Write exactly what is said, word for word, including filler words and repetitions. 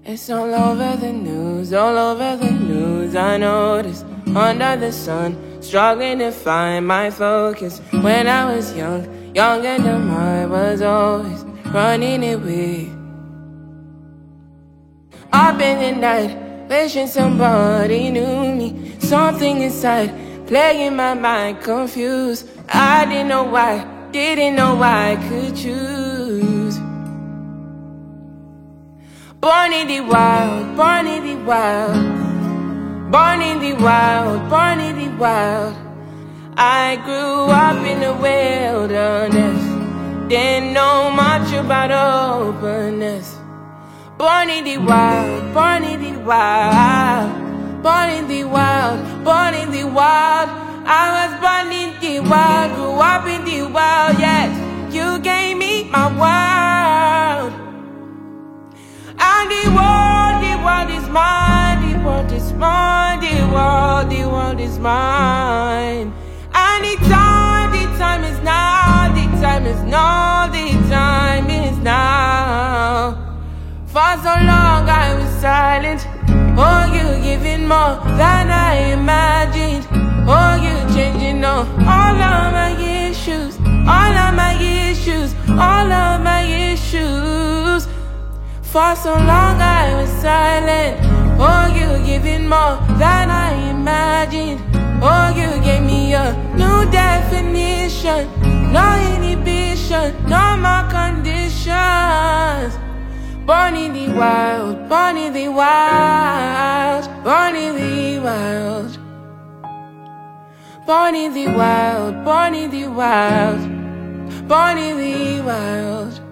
It's all over the news, all over the news. I noticed under the sun, struggling to find my focus. When I was young, young and dumb, I was always running away. Up in the night, wishing somebody knew me. Something inside, playing my mind confused. I didn't know why, didn't know why I could choose. Born in the wild, born in the wild, born in the wild, born in the wild. I grew up in the wilderness, didn't know much about openness. Born in the wild, born in the wild, born in the wild, born in the wild. I was born in the wild, grew up in the wild, yes, you gave me my world. And the world, the world is mine, the world is mine, the world, the world is mine. And the time, the time is now, the time is now, the time is now. For so long I was silent, oh you giving more than I imagined. Oh you changing all, all of my issues, all of my issues, all of my issues. For so long I was silent, oh you giving more than I imagined. Oh you gave me a new definition, no inhibition, no more conditions. Born in the wild, born in the wild, born in the wild. Born in the wild, born in the wild, born in the wild.